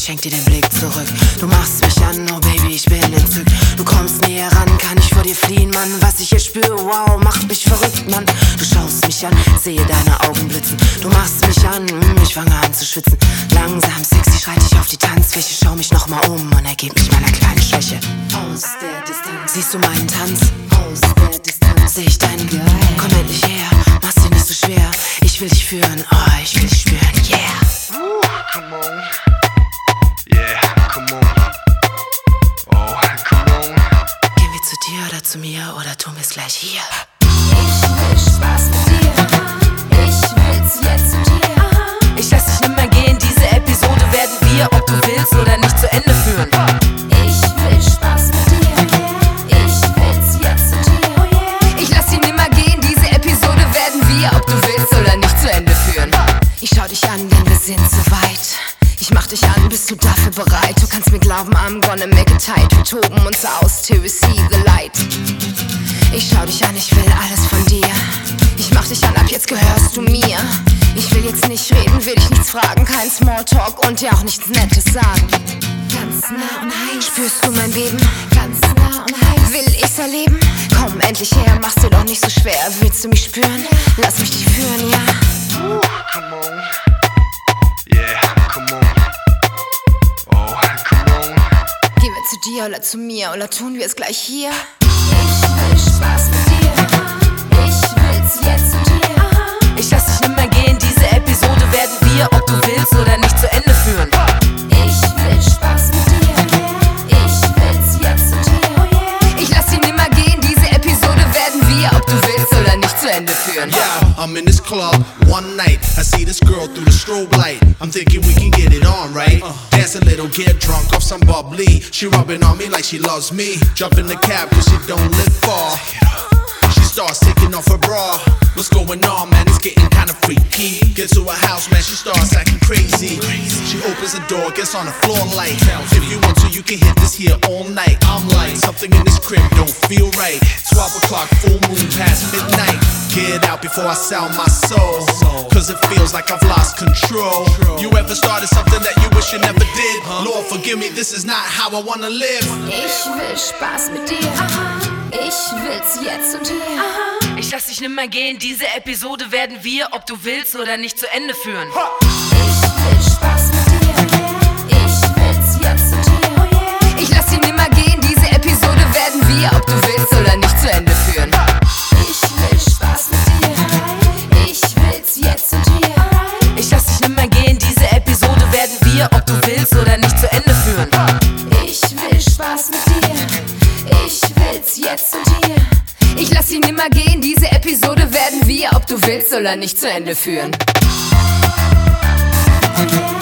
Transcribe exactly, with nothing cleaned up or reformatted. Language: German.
schenk dir den Blick zurück. Du machst mich an, oh Baby, ich bin entzückt. Du kommst näher ran, kann ich vor dir fliehen, Mann. Was ich hier spüre, wow, macht mich verrückt, Mann. Du schaust mich an, sehe deine Augen blitzen. Du machst mich an, ich fange an zu schwitzen. Langsam, sexy, schreit ich auf die Tanzfläche. Schau mich nochmal um und ergeb mich meiner kleinen Schwäche. Aus der Distanz siehst du meinen Tanz. Aus der Distanz seh ich deinen Geil. Komm endlich her, mach's dir nicht so schwer. Ich will dich führen, oh, ich will dich spüren, yeah. Ooh, come on. Yeah, come on. Oh, come on. Gehen wir zu dir oder zu mir oder tun wir's gleich hier? Ich will Spaß mit dir. Ich will's jetzt mit dir. Ich lass dich nimmer gehen, diese Episode werden wir, ob du willst oder nicht, zu Ende führen. Ich will Spaß mit dir. Ich will's jetzt mit dir. Ich lass dich nimmer gehen, diese Episode werden wir, ob du willst oder nicht, zu Ende führen. Ich schau dich an, denn wir sind so weit. Ich mach dich an, bist du dafür bereit? Du kannst mir glauben, I'm gonna make it tight. Wir toben uns aus till we see the light. Ich schau dich an, ich will alles von dir. Ich mach dich an, ab jetzt gehörst du mir. Ich will jetzt nicht reden, will dich nichts fragen. Kein Smalltalk und dir auch nichts Nettes sagen. Ganz nah und heiß. Spürst du mein Beben? Ganz nah und heiß. Will ich's erleben? Komm endlich her, mach's dir doch nicht so schwer. Willst du mich spüren? Lass mich dich führen, ja. Ooh, come on. Yeah, come on. Oh, come on. Gehen wir zu dir oder zu mir oder tun wir es gleich hier? Ich will Spaß mit dir. Ich will's jetzt mit dir. Ich lass dich nimmer gehen, diese Episode werden wir, ob du willst oder nicht, zu Ende führen. Ich will Spaß mit dir. Ich will's jetzt mit dir. Ich lass dich nimmer gehen, diese Episode werden wir, ob du willst oder nicht, zu Ende führen. Yeah, I'm in this club one night. I see this girl through the strobe light. I'm thinking we can get it on, right? Dance a little, get drunk off some bubbly. She rubbing on me like she loves me. Jump in the cab cause she don't live far. She starts taking off her bra. What's going on, man? It's getting kinda freaky. Get to her house, man, she starts acting crazy. She opens the door, gets on the floor like, if you want to, you can hit this here all night. I'm like, something in this crib don't feel right. twelve o'clock, full moon past midnight. Get out before I sell my soul, cause it feels like I've lost control. You ever started something that you wish you never did? Lord forgive me, this is not how I wanna live. Ich will Spaß mit dir. Ich will's jetzt und hier. Ich lass dich nimmer gehen, diese Episode werden wir, ob du willst oder nicht, zu Ende führen. Ich will Spaß mit dir. Ich will's jetzt und hier. Ich lass dich nimmer gehen, diese Episode werden wir, ob du willst oder nicht, zu Ende führen. Ich will Spaß mit dir. Ich will's jetzt und hier. Ich lass dich nimmer gehen, diese Episode werden wir, ob du willst oder nicht, zu Ende führen. Ich will Spaß mit dir. Ich will's jetzt und hier. Ich lass dich nimmer gehen, diese Episode werden wir, ob du willst oder nicht, zu Ende führen. Yeah.